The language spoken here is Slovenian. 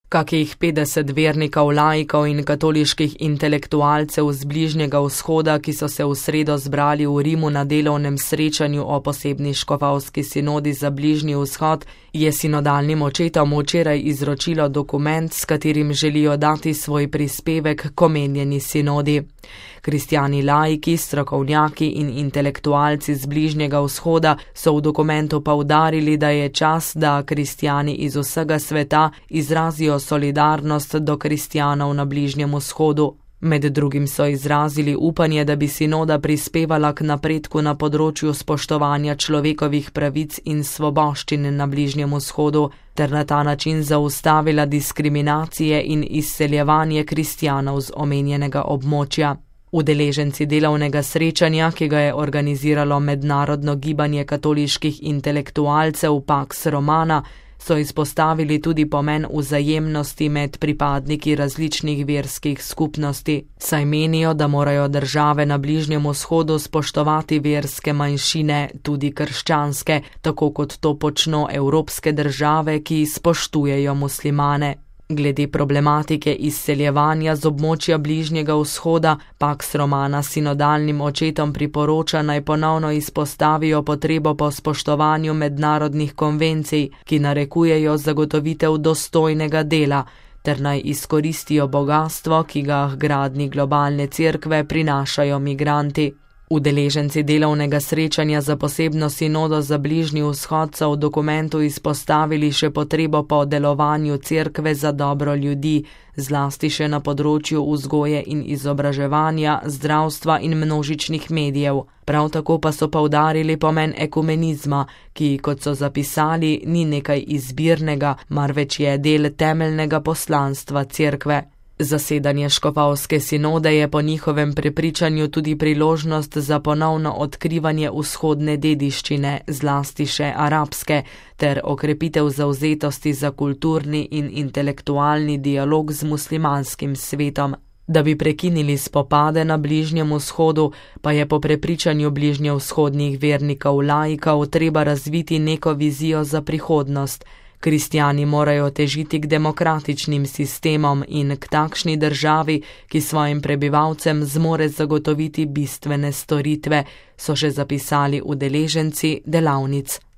Kakih 50 vernikov, laikov in katoliških intelektualcev z Bližnjega vzhoda, ki so se v sredo zbrali v Rimu na delovnem srečanju o posebni škofovski sinodi za Bližnji vzhod, je sinodalnim očetom včeraj izročilo dokument, s katerim želijo dati svoj prispevek k omenjeni sinodi. Kristjani laiki, strokovnjaki in intelektualci z Bližnjega vzhoda so v dokumentu poudarili, da je čas, da kristjani iz vsega sveta izrazijo solidarnost do kristjanov na Bližnjem vzhodu. Med drugim so izrazili upanje, da bi sinoda prispevala k napredku na področju spoštovanja človekovih pravic in svoboščin na Bližnjem vzhodu, ter na ta način zaustavila diskriminacije in izseljevanje kristjanov z omenjenega območja. Udeleženci delovnega srečanja, ki ga je organiziralo Mednarodno gibanje katoliških intelektualcev Pax Romana, so izpostavili tudi pomen vzajemnosti med pripadniki različnih verskih skupnosti, saj menijo, da morajo države na Bližnjem vzhodu spoštovati verske manjšine, tudi krščanske, tako kot to počno evropske države, ki spoštujejo muslimane. Glede problematike izseljevanja z območja Bližnjega vzhoda, Pax Romana sinodalnim očetom priporoča, naj ponovno izpostavijo potrebo po spoštovanju mednarodnih konvencij, ki narekujejo zagotovitev dostojnega dela, ter naj izkoristijo bogastvo, ki ga h gradnji globalne cerkve prinašajo migranti. Udeleženci delovnega srečanja za posebno sinodo za Bližnji vzhod so v dokumentu izpostavili še potrebo po delovanju cerkve za dobro ljudi, zlasti še na področju vzgoje in izobraževanja, zdravstva in množičnih medijev. Prav tako pa so poudarili pomen ekumenizma, ki, kot so zapisali, ni nekaj izbirnega, marveč je del temeljnega poslanstva cerkve. Zasedanje škofovske sinode je po njihovem prepričanju tudi priložnost za ponovno odkrivanje vzhodne dediščine, zlasti še arabske, ter okrepitev zavzetosti za kulturni in intelektualni dialog z muslimanskim svetom. Da bi prekinili spopade na Bližnjem vzhodu, pa je po prepričanju bližnjevzhodnih vernikov laikov treba razviti neko vizijo za prihodnost. Kristjani morajo težiti k demokratičnim sistemom in k takšni državi, ki svojim prebivalcem zmore zagotoviti bistvene storitve, so še zapisali udeleženci delavnic.